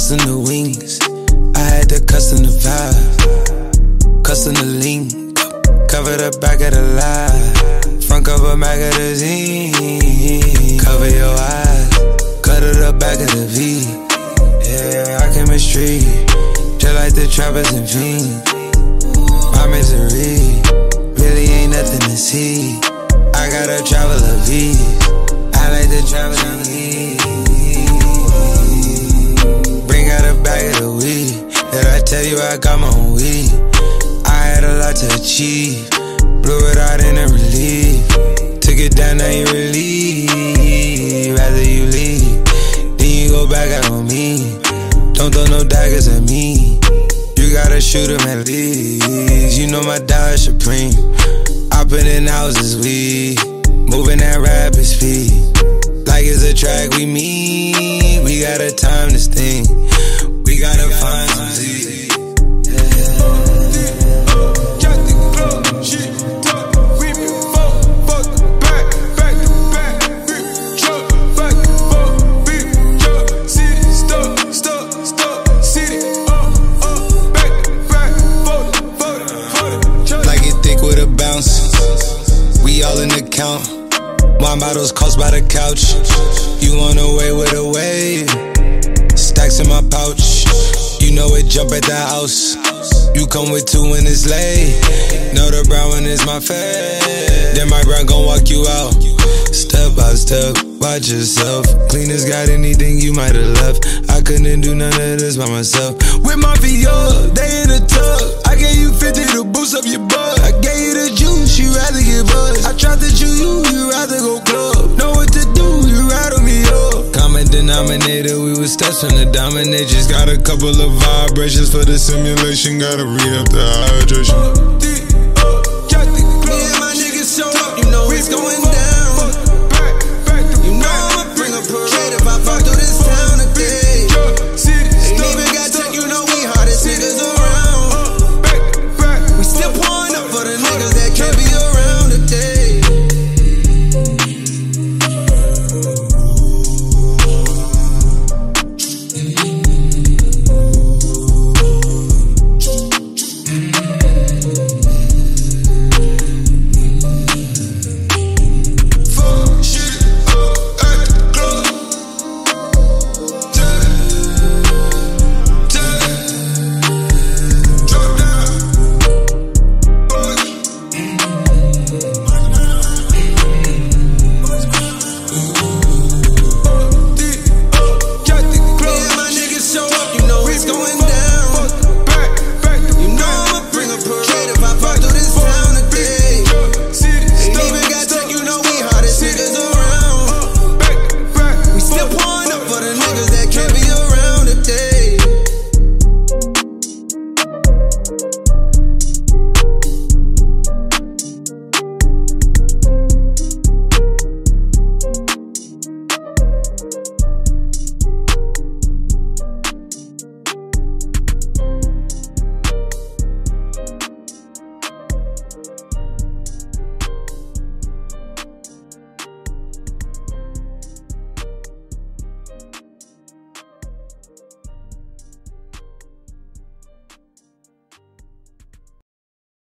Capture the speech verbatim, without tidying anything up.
custom the wings. I had to custom the vibe, custom the link. Cover the back of the lie, front cover magazine. Cover your eyes, cut to the back of the V. Yeah, our chemistry, just like the trappers and fiends. My misery really ain't nothing to see. I gotta travel a V. I like to travel a V. Bring out a bag of the weed. Did I tell you I got my own weed? I had a lot to achieve. Blew it out in a relief. Took it down, now you relieve. Rather you leave, then you go back out on me. Don't throw no daggers at me. You gotta shoot 'em at least. You know my dollar supreme. I put in houses, we moving at rapid speed. Like it's a track we meet. We gotta time this thing. We gotta find some Z. Count. Wine bottles cost by the couch. You on the way with a wave. Stacks in my pouch. You know it jump at the house. You come with two when it's late. Know the brown one is my fave. Then my brown gon' walk you out. Step by step, watch yourself. Cleaners got anything you might have left. I couldn't do none of this by myself. With my V R, they in the tub. I gave you fifty to boost up your butt. I gave you the juice, you rather get buzzed. I tried to chew you, you rather go club. Know what to do, you rattle me up. Common denominator, we was steps from the dominatrix. Got a couple of vibrations for the simulation. Gotta read up the hydration.